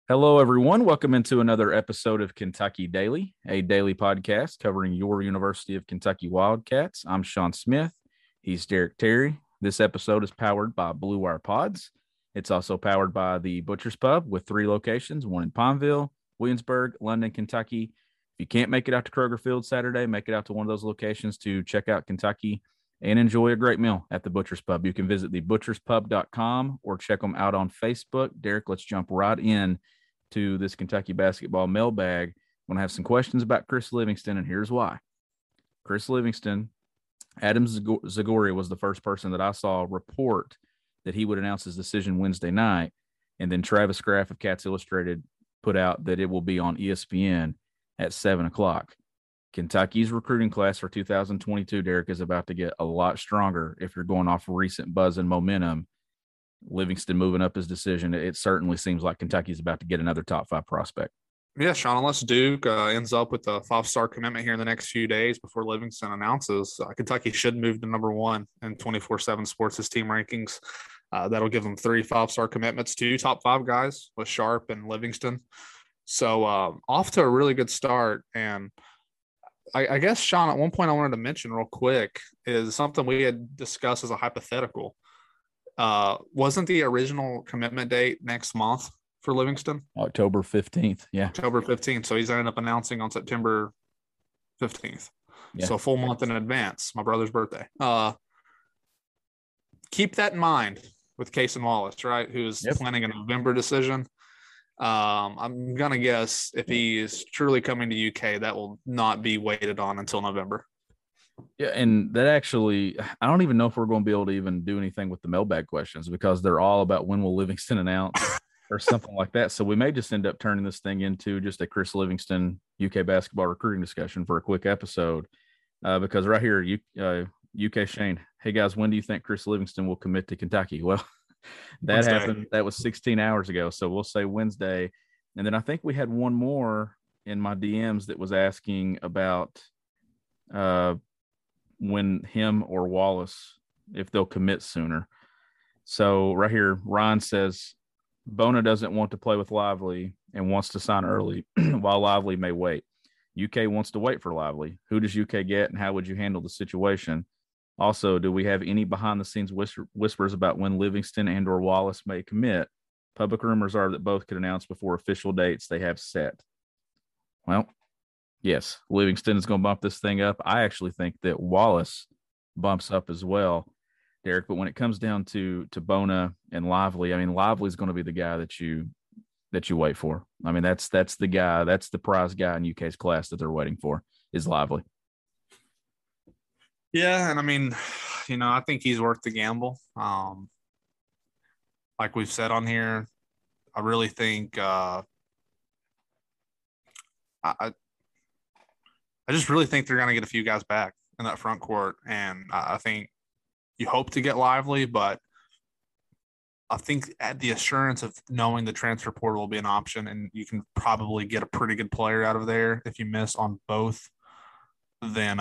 Hello, everyone. Welcome into another episode of Kentucky Daily, a daily podcast covering your University of Kentucky Wildcats. I'm Sean Smith. He's Derek Terry. This episode is powered by Blue Wire Pods. It's also powered by the Butcher's Pub with 3 locations, one in Pineville, Williamsburg, London, Kentucky. If you can't make it out to Kroger Field Saturday, make it out to one of those locations to check out Kentucky and enjoy a great meal at the Butcher's Pub. You can visit thebutcherspub.com or check them out on Facebook. Derek, let's jump right in to this Kentucky basketball mailbag. I'm going to have some questions about Chris Livingston, and here's why. Chris Livingston, Adam Zagoria was the first person that I saw report that he would announce his decision Wednesday night, and then Travis Graff of Cats Illustrated put out that it will be on ESPN at 7 o'clock. Kentucky's recruiting class for 2022, Derek, is about to get a lot stronger if you're going off recent buzz and momentum. Livingston moving up his decision, it certainly seems like Kentucky's about to get another top 5 prospect. Yeah, Sean, unless Duke ends up with a 5-star commitment here in the next few days before Livingston announces, Kentucky should move to number 1 in 24/7 Sports' team rankings. That'll give them 3 5-star commitments, 2 top 5 guys with Sharp and Livingston. So off to a really good start. And I guess, Sean, at one point I wanted to mention real quick is something we had discussed as a hypothetical. Wasn't the original commitment date next month for Livingston? October 15th. Yeah. October 15th. So he's ended up announcing on September 15th. Yeah. So a full month in advance, my brother's birthday. Keep that in mind with Cason Wallace, right? Who's planning a November decision. I'm going to guess if he is truly coming to UK, that will not be waited on until November. Yeah, and that actually, I don't even know if we're going to be able to even do anything with the mailbag questions because they're all about when will Livingston announce or something like that. So we may just end up turning this thing into just a Chris Livingston UK basketball recruiting discussion for a quick episode because right here, UK Shane, hey guys, when do you think Chris Livingston will commit to Kentucky? Well, that Wednesday. happened. That was 16 hours ago. So we'll say Wednesday. And then I think we had one more in my DMs that was asking about when him or Wallace, if they'll commit sooner. So right here, Ryan says, Bona doesn't want to play with Lively and wants to sign early while Lively may wait. UK wants to wait for Lively. Who does UK get and how would you handle the situation? Also, do we have any behind-the-scenes whispers about when Livingston and or Wallace may commit? Public rumors are that both could announce before official dates they have set. Well, yes, Livingston is going to bump this thing up. I actually think that Wallace bumps up as well, Derek. But when it comes down to Bona and Lively, I mean, Lively is going to be the guy that you wait for. I mean, that's the guy, that's the prize guy in UK's class that they're waiting for is Lively. Yeah, and I mean, I think he's worth the gamble. Like we've said on here, I really think I just really think they're going to get a few guys back in that front court. And I think you hope to get Lively, but I think at the assurance of knowing the transfer portal will be an option and you can probably get a pretty good player out of there if you miss on both, then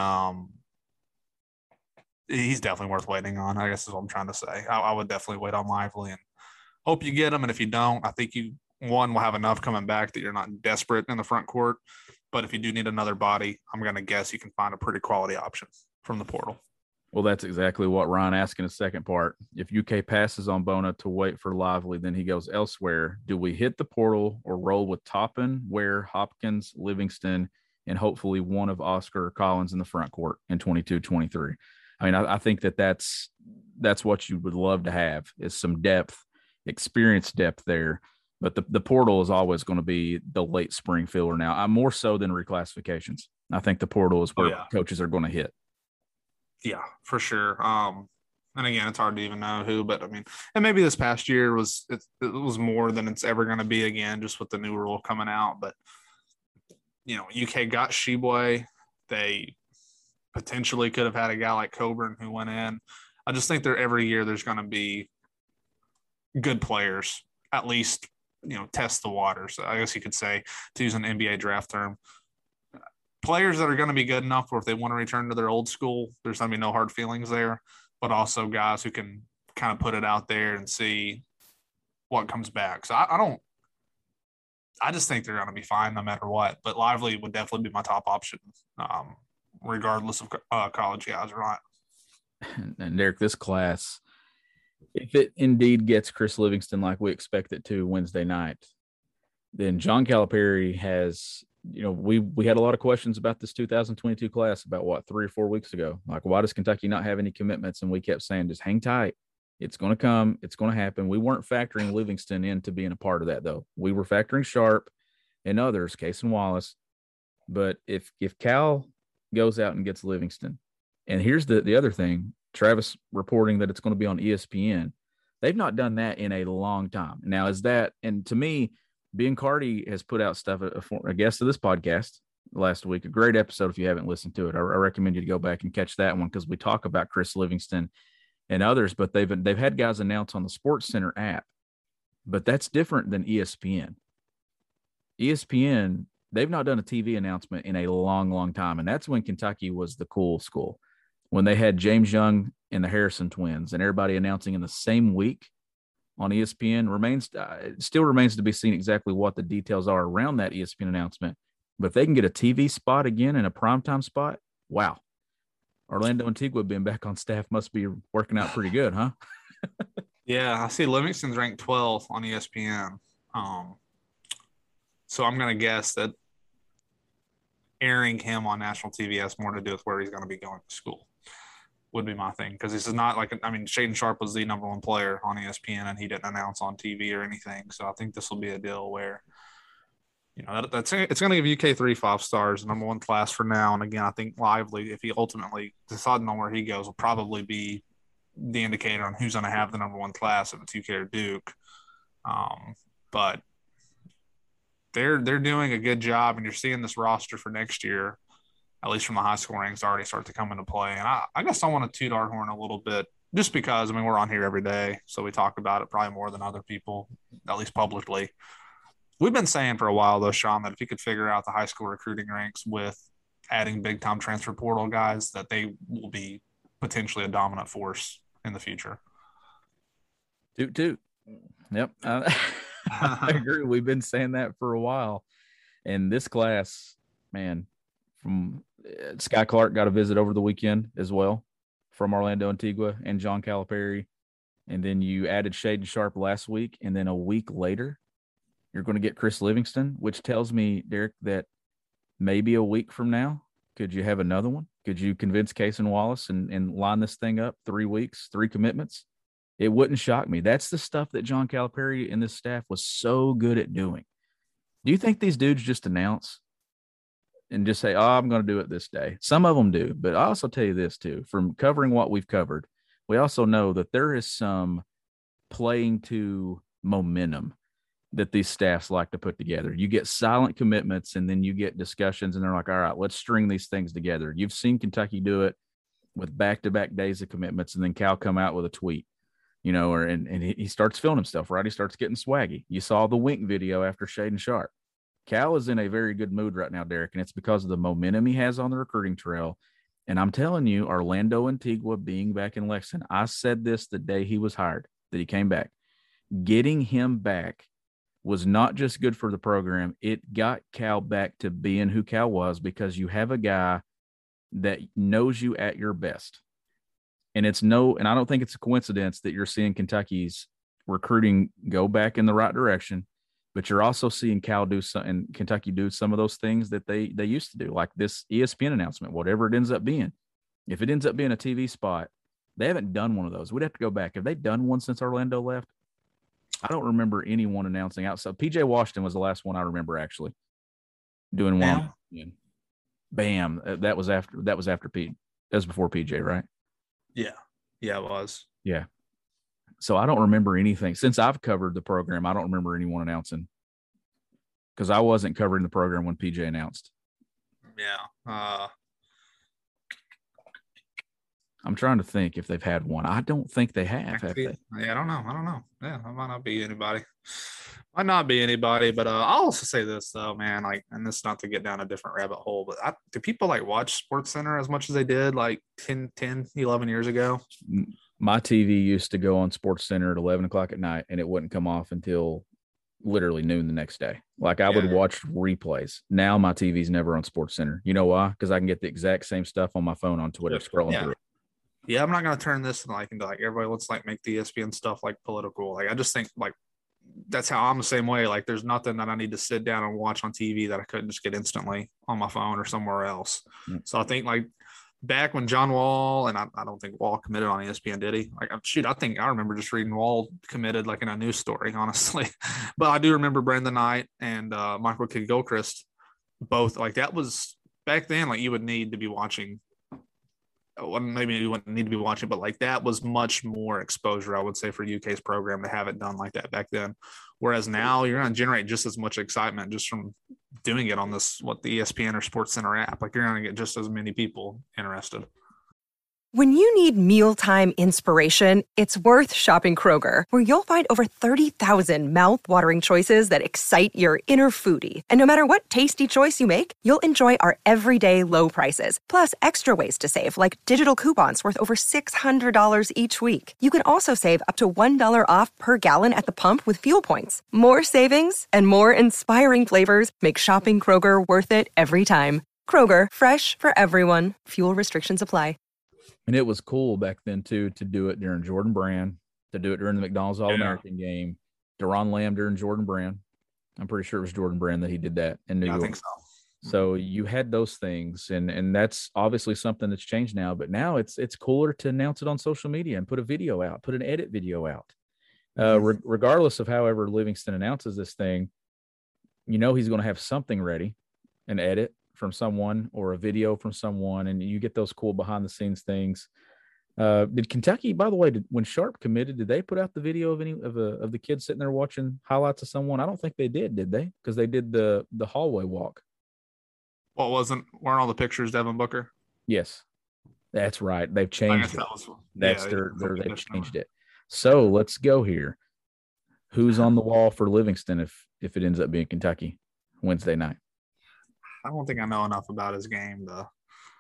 he's definitely worth waiting on, I guess is what I'm trying to say. I would definitely wait on Lively and hope you get him. And if you don't, I think you, one, will have enough coming back that you're not desperate in the front court. But if you do need another body, I'm going to guess you can find a pretty quality option from the portal. Well, that's exactly what Ryan asked in the second part. If UK passes on Bona to wait for Lively, then he goes elsewhere. Do we hit the portal or roll with Toppin, Ware, Hopkins, Livingston, and hopefully one of Oscar or Collins in the front court in 22-23? I mean, I think that's what you would love to have is some depth, experience depth there. But the portal is always going to be the late spring filler now. I'm more so than reclassifications. I think the portal is where coaches are going to hit. Yeah, for sure. And again, it's hard to even know who, but I mean, and maybe this past year it was more than it's ever going to be again, just with the new rule coming out. But UK got Sheboy. They potentially could have had a guy like Coburn who went in. I just think every year there's going to be good players, at least, test the waters. I guess you could say, to use an NBA draft term, players that are going to be good enough where if they want to return to their old school, there's going to be no hard feelings there, but also guys who can kind of put it out there and see what comes back. So I don't I just think they're going to be fine no matter what. But Lively would definitely be my top option, regardless of college guys or not. And Derek, this class, if it indeed gets Chris Livingston like we expect it to Wednesday night, then John Calipari has, we had a lot of questions about this 2022 class about 3 or 4 weeks ago. Like, why does Kentucky not have any commitments? And we kept saying, just hang tight. It's going to come. It's going to happen. We weren't factoring Livingston into being a part of that, though. We were factoring Sharp and others, Case and Wallace. But if Cal goes out and gets Livingston, and here's the other thing, Travis reporting that it's going to be on ESPN. They've not done that in a long time. Now, and to me, Biancardi has put out stuff, a guest of this podcast last week, a great episode. If you haven't listened to it, I recommend you to go back and catch that one, because we talk about Chris Livingston and others, but they've had guys announce on the Sports Center app, but that's different than ESPN. ESPN, they've not done a TV announcement in a long, long time, and that's when Kentucky was the cool school, when they had James Young and the Harrison twins and everybody announcing in the same week on ESPN. Still remains to be seen exactly what the details are around that ESPN announcement. But if they can get a TV spot again and a primetime spot, wow. Orlando Antigua being back on staff must be working out pretty good, huh? Yeah, I see Livingston's ranked 12th on ESPN. So I'm going to guess that airing him on national TV has more to do with where he's going to be going to school, would be my thing. Because this is not like, Shaedon Sharpe was the number one player on ESPN and he didn't announce on TV or anything. So I think this will be a deal where, it's going to give UK 3 5 stars, number one class for now. And again, I think Lively, if he ultimately deciding on where he goes, will probably be the indicator on who's going to have the number one class, if it's UK or Duke. But they're doing a good job, and you're seeing this roster for next year, at least from the high school ranks, already start to come into play. And I guess I want to toot our horn a little bit, just because, we're on here every day, so we talk about it probably more than other people, at least publicly. We've been saying for a while, though, Sean, that if you could figure out the high school recruiting ranks with adding big-time transfer portal guys, that they will be potentially a dominant force in the future. Toot. Yep. I agree. We've been saying that for a while. And this class, man, from Sky Clark got a visit over the weekend as well from Orlando Antigua and John Calipari. And then you added Shaedon Sharpe last week. And then a week later, you're going to get Chris Livingston, which tells me, Derek, that maybe a week from now, could you have another one? Could you convince Case and Wallace and line this thing up 3 weeks, 3 commitments? It wouldn't shock me. That's the stuff that John Calipari and this staff was so good at doing. Do you think these dudes just announce and just say, I'm going to do it this day? Some of them do, but I also tell you this too, from covering what we've covered, we also know that there is some playing to momentum that these staffs like to put together. You get silent commitments, and then you get discussions, and they're like, all right, let's string these things together. You've seen Kentucky do it with back-to-back days of commitments, and then Cal come out with a tweet, and he starts feeling himself, right? He starts getting swaggy. You saw the wink video after Shaedon Sharpe. Cal is in a very good mood right now, Derek, and it's because of the momentum he has on the recruiting trail. And I'm telling you, Orlando Antigua being back in Lexington, I said this the day he was hired, that he came back. Getting him back was not just good for the program. It got Cal back to being who Cal was, because you have a guy that knows you at your best. And I don't think it's a coincidence that you're seeing Kentucky's recruiting go back in the right direction, but you're also seeing Cal do some, and Kentucky do some of those things that they used to do, like this ESPN announcement, whatever it ends up being. If it ends up being a TV spot, they haven't done one of those. We'd have to go back. Have they done one since Orlando left? I don't remember anyone announcing outside. PJ Washington was the last one I remember actually doing one. Bam. That was after Pete. That was before PJ, right? Yeah. Yeah, it was. Yeah. So I don't remember anything since I've covered the program. I don't remember anyone announcing, because I wasn't covering the program when PJ announced. Yeah. I'm trying to think if they've had one. I don't think they have they? Yeah, I don't know. Yeah, it might not be anybody. But I'll also say this though, man. And this is not to get down a different rabbit hole, but do people watch Sports Center as much as they did 10, 11 years ago? My TV used to go on Sports Center at 11 o'clock at night, and it wouldn't come off until literally noon the next day. Like I would Yeah. watch replays. Now my TV's never on Sports Center. You know why? Because I can get the exact same stuff on my phone on Twitter scrolling Yeah. through it. Yeah, I'm not gonna turn this into like everybody. Let's like make the ESPN stuff like political. Like I just think like that's how I'm the same way. Like there's nothing that I need to sit down and watch on TV that I couldn't just get instantly on my phone or somewhere else. Mm. So I think like back when John Wall, and I don't think Wall committed on ESPN, did he? Like shoot, I think I remember just reading Wall committed like in a news story, honestly. But I do remember Brandon Knight and Michael Kidd Gilchrist both. Like that was back then. Like you would need to be watching. Well, maybe you wouldn't need to be watching, but like that was much more exposure, I would say, for UK's program to have it done like that back then. Whereas now you're going to generate just as much excitement just from doing it on this, the ESPN or Sports Center app. Like you're going to get just as many people interested. When you need mealtime inspiration, it's worth shopping Kroger, where you'll find over 30,000 mouth-watering choices that excite your inner foodie. And no matter what tasty choice you make, you'll enjoy our everyday low prices, plus extra ways to save, like digital coupons worth over $600 each week. You can also save up to $1 off per gallon at the pump with fuel points. More savings and more inspiring flavors make shopping Kroger worth it every time. Kroger, fresh for everyone. Fuel restrictions apply. And it was cool back then, too, to do it during Jordan Brand, to do it during the McDonald's All-American game, Deron Lamb during Jordan Brand. I'm pretty sure it was Jordan Brand that he did that in New York. I think so. So you had those things, and that's obviously something that's changed now. But now it's cooler to announce it on social media and put a video out, put an edit video out. Regardless of however Livingston announces this thing, he's going to have something ready, an edit from someone or a video from someone, and you get those cool behind the scenes things. Did Kentucky, by the way, when Sharp committed, did they put out the video of any of the kids sitting there watching highlights of someone? I don't think they did they? Because they did the hallway walk. Well, weren't all the pictures Devin Booker? Yes, that's right. They've changed it. They've changed it. So let's go here. Who's on the wall for Livingston if it ends up being Kentucky Wednesday night? I don't think I know enough about his game to.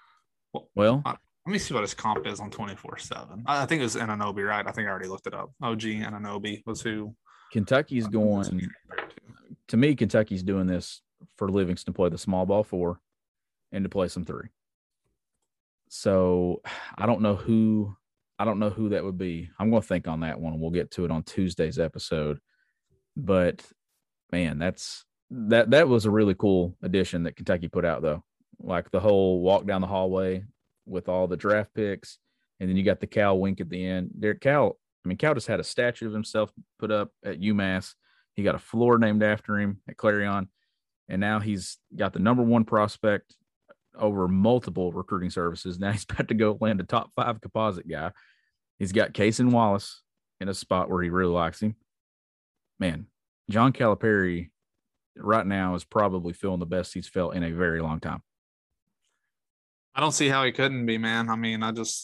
Well, let me see what his comp is on 24/7. I think it was Anunoby, right? I think I already looked it up. OG Anunoby was who. Kentucky's going. To me, Kentucky's doing this for Livingston to play the small ball 4 and to play some 3. So I don't know who that would be. I'm going to think on that one. We'll get to it on Tuesday's episode. But man, that was a really cool addition that Kentucky put out, though. Like the whole walk down the hallway with all the draft picks, and then you got the Cal wink at the end. Cal just had a statue of himself put up at UMass. He got a floor named after him at Clarion, and now he's got the number 1 prospect over multiple recruiting services. Now he's about to go land a top 5 composite guy. He's got Cason Wallace in a spot where he really likes him. Man, John Calipari right now is probably feeling the best he's felt in a very long time. I don't see how he couldn't be, man. I mean,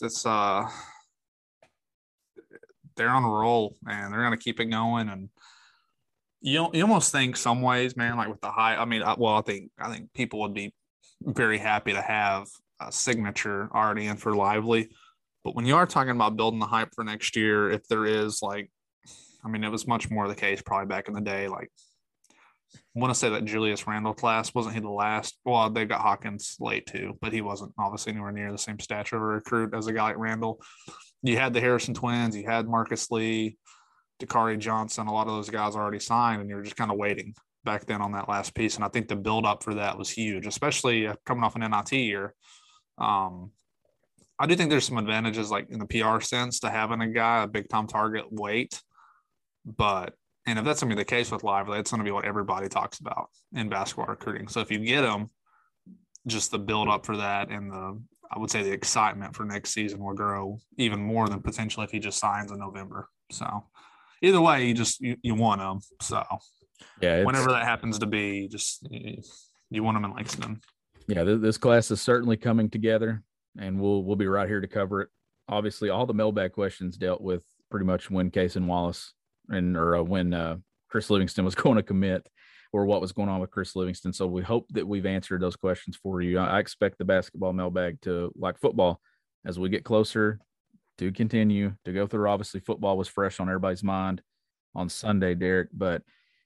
they're on a roll, and they're going to keep it going. And you almost think some ways, man, like with the high, I think people would be very happy to have a signature already in for Lively. But when you are talking about building the hype for next year, if there is it was much more the case probably back in the day. Like, I want to say that Julius Randle class, wasn't he the last? Well, they got Hawkins late too, but he wasn't obviously anywhere near the same stature of a recruit as a guy like Randle. You had the Harrison twins, you had Marcus Lee, Dakari Johnson, a lot of those guys already signed, and you were just kind of waiting back then on that last piece. And I think the build up for that was huge, especially coming off an NIT year. I do think there's some advantages, like in the PR sense, to having a big time target wait. And if that's going to be the case with Lively, it's going to be what everybody talks about in basketball recruiting. So if you get them, just the build up for that and I would say the excitement for next season will grow even more than potentially if he just signs in November. So either way, you want them. So yeah, whenever that happens to be, just you want them in Langston. Yeah, this class is certainly coming together, and we'll be right here to cover it. Obviously, all the mailbag questions dealt with pretty much when Cason Wallace or when Chris Livingston was going to commit, or what was going on with Chris Livingston. So we hope that we've answered those questions for you. I expect the basketball mailbag to, like football, as we get closer, to continue to go through. Obviously, football was fresh on everybody's mind on Sunday, Derek, but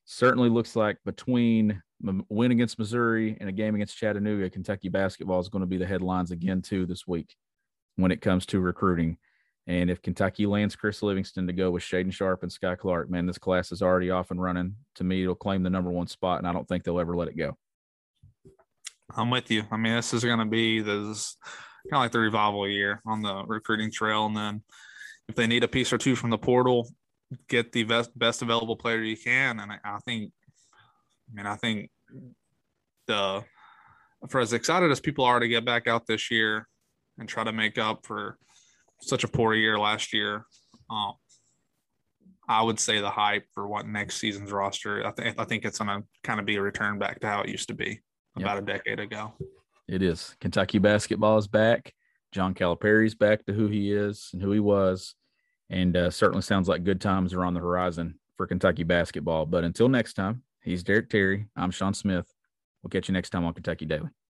certainly looks like between win against Missouri and a game against Chattanooga, Kentucky basketball is going to be the headlines again too this week when it comes to recruiting. And if Kentucky lands Chris Livingston to go with Shaden Sharp and Sky Clark, man, this class is already off and running. To me, it'll claim the number 1 spot, and I don't think they'll ever let it go. I'm with you. I mean, this is going to be this kind of like the revival year on the recruiting trail. And then if they need a piece or two from the portal, get the best available player you can. And I think for as excited as people are to get back out this year and try to make up for such a poor year last year, I would say the hype for what next season's roster, I think it's going to kind of be a return back to how it used to be about a decade ago. It is. Kentucky basketball is back. John Calipari's back to who he is and who he was. And certainly sounds like good times are on the horizon for Kentucky basketball. But until next time, he's Derek Terry. I'm Sean Smith. We'll catch you next time on Kentucky Daily.